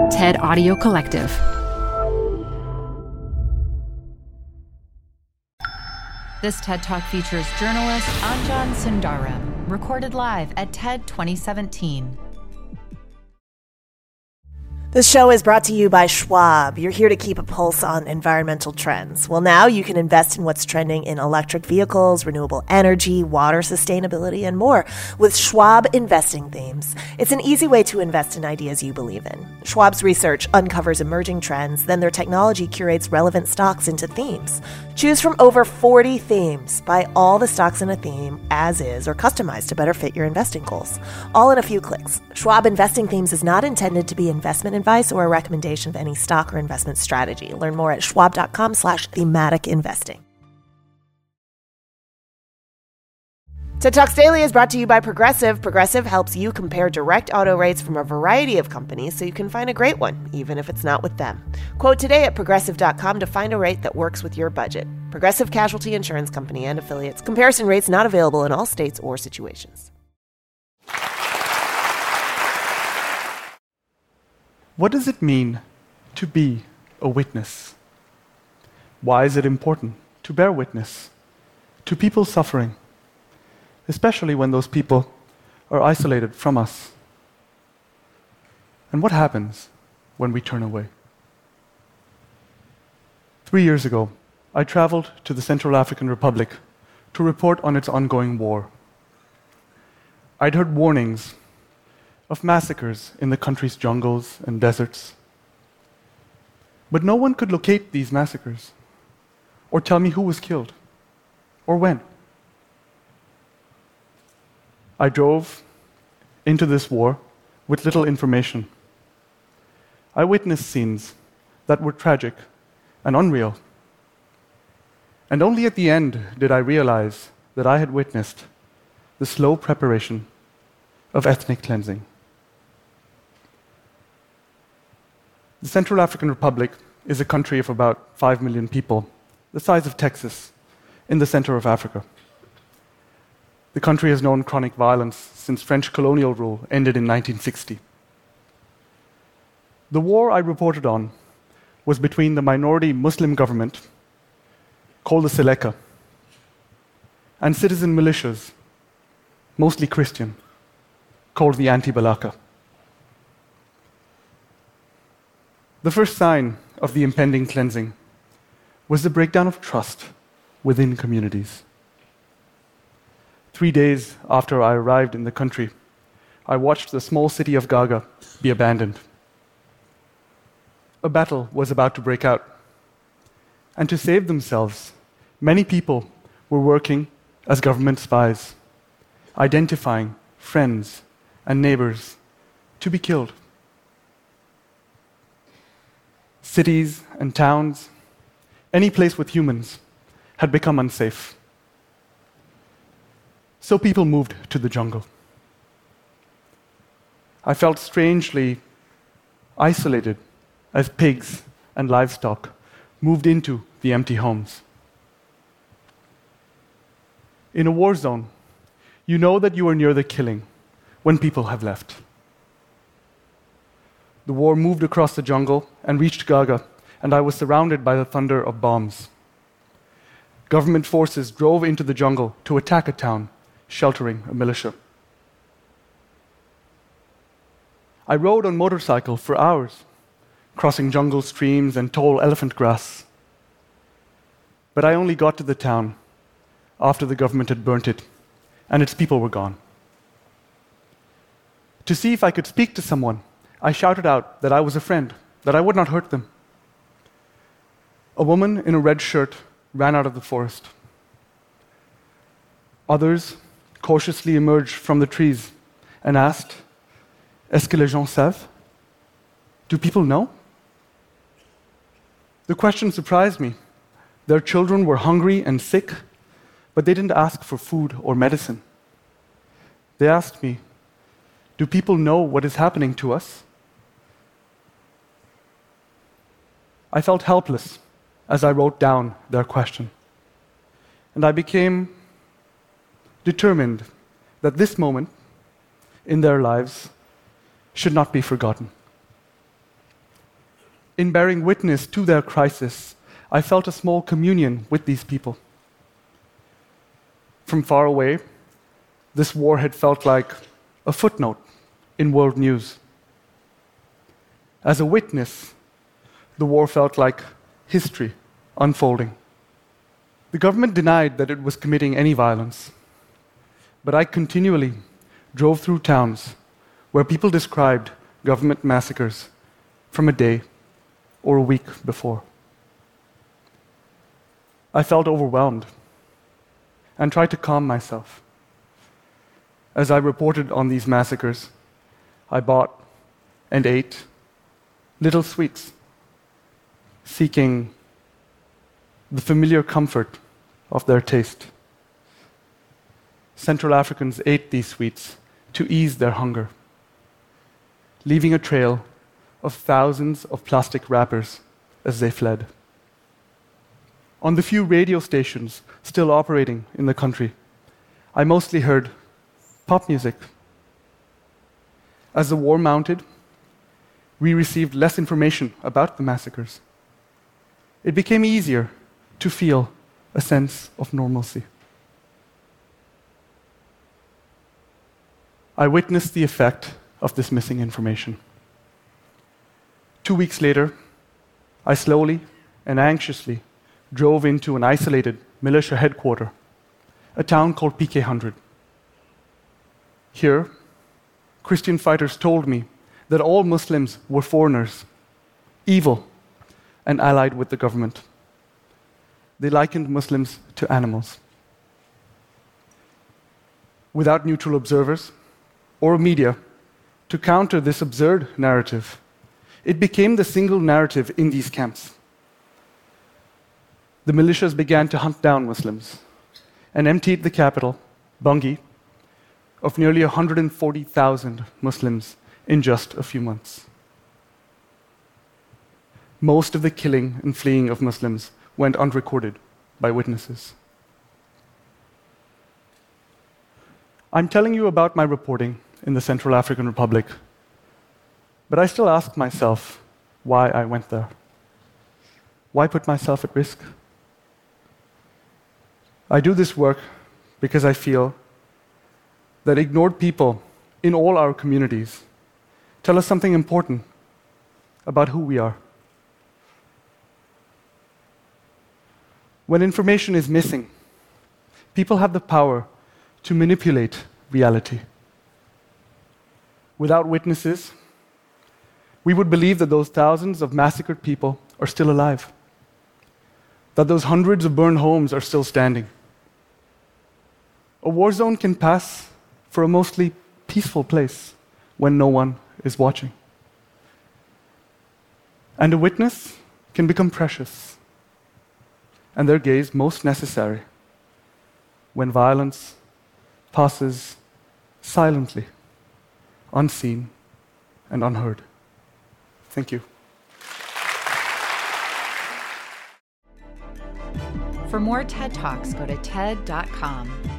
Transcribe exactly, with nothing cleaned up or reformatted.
TED Audio Collective. This TED Talk features journalist Anjan Sundaram, recorded live at TED twenty seventeen. This show is brought to you by Schwab. You're here to keep a pulse on environmental trends. Well, now you can invest in what's trending in electric vehicles, renewable energy, water sustainability, and more with Schwab Investing Themes. It's an easy way to invest in ideas you believe in. Schwab's research uncovers emerging trends, then their technology curates relevant stocks into themes. Choose from over forty themes. Buy all the stocks in a theme as is or customized to better fit your investing goals. All in a few clicks. Schwab Investing Themes is not intended to be investment advice or a recommendation of any stock or investment strategy. Learn more at schwab.com slash thematic investing. TED Talks Daily is brought to you by Progressive. Progressive helps you compare direct auto rates from a variety of companies so you can find a great one, even if it's not with them. Quote today at progressive dot com to find a rate that works with your budget. Progressive Casualty Insurance Company and affiliates. Comparison rates not available in all states or situations. What does it mean to be a witness? Why is it important to bear witness to people suffering, especially when those people are isolated from us? And what happens when we turn away? Three years ago, I traveled to the Central African Republic to report on its ongoing war. I'd heard warnings of massacres in the country's jungles and deserts. But no one could locate these massacres or tell me who was killed or when. I drove into this war with little information. I witnessed scenes that were tragic and unreal. And only at the end did I realize that I had witnessed the slow preparation of ethnic cleansing. The Central African Republic is a country of about five million people, the size of Texas, in the center of Africa. The country has known chronic violence since French colonial rule ended in nineteen sixty. The war I reported on was between the minority Muslim government, called the Seleka, and citizen militias, mostly Christian, called the Anti-Balaka. The first sign of the impending cleansing was the breakdown of trust within communities. Three days after I arrived in the country, I watched the small city of Gaga be abandoned. A battle was about to break out, and to save themselves, many people were working as government spies, identifying friends and neighbors to be killed. Cities and towns, any place with humans, had become unsafe. So people moved to the jungle. I felt strangely isolated as pigs and livestock moved into the empty homes. In a war zone, you know that you are near the killing when people have left. The war moved across the jungle and reached Gaga, and I was surrounded by the thunder of bombs. Government forces drove into the jungle to attack a town, sheltering a militia. I rode on motorcycle for hours, crossing jungle streams and tall elephant grass. But I only got to the town after the government had burnt it, and its people were gone. To see if I could speak to someone, I shouted out that I was a friend, that I would not hurt them. A woman in a red shirt ran out of the forest. Others cautiously emerged from the trees and asked, "Est-ce que les gens savent? Do people know?" The question surprised me. Their children were hungry and sick, but they didn't ask for food or medicine. They asked me, "Do people know what is happening to us?" I felt helpless as I wrote down their question. And I became determined that this moment in their lives should not be forgotten. in bearing witness to their crisis, I felt a small communion with these people. From far away, this war had felt like a footnote in world news. As a witness, the war felt like history unfolding. The government denied that it was committing any violence, but I continually drove through towns where people described government massacres from a day or a week before. I felt overwhelmed and tried to calm myself. As I reported on these massacres, I bought and ate little sweets, seeking the familiar comfort of their taste. Central Africans ate these sweets to ease their hunger, leaving a trail of thousands of plastic wrappers as they fled. On the few radio stations still operating in the country, I mostly heard pop music. As the war mounted, we received less information about the massacres. It became easier to feel a sense of normalcy. I witnessed the effect of this missing information. Two weeks later, I slowly and anxiously drove into an isolated militia headquarters, a town called P K one hundred. Here, Christian fighters told me that all Muslims were foreigners, evil, and allied with the government. They likened Muslims to animals. Without neutral observers or media to counter this absurd narrative, it became the single narrative in these camps. The militias began to hunt down Muslims and emptied the capital, Bangui, of nearly one hundred forty thousand Muslims in just a few months. Most of the killing and fleeing of Muslims went unrecorded by witnesses. I'm telling you about my reporting in the Central African Republic, but I still ask myself why I went there. Why put myself at risk? I do this work because I feel that ignored people in all our communities tell us something important about who we are. When information is missing, people have the power to manipulate reality. Without witnesses, we would believe that those thousands of massacred people are still alive, that those hundreds of burned homes are still standing. A war zone can pass for a mostly peaceful place when no one is watching. And a witness can become precious, and their gaze most necessary when violence passes silently, unseen and unheard. Thank you. For more TED Talks, go to T E D dot com.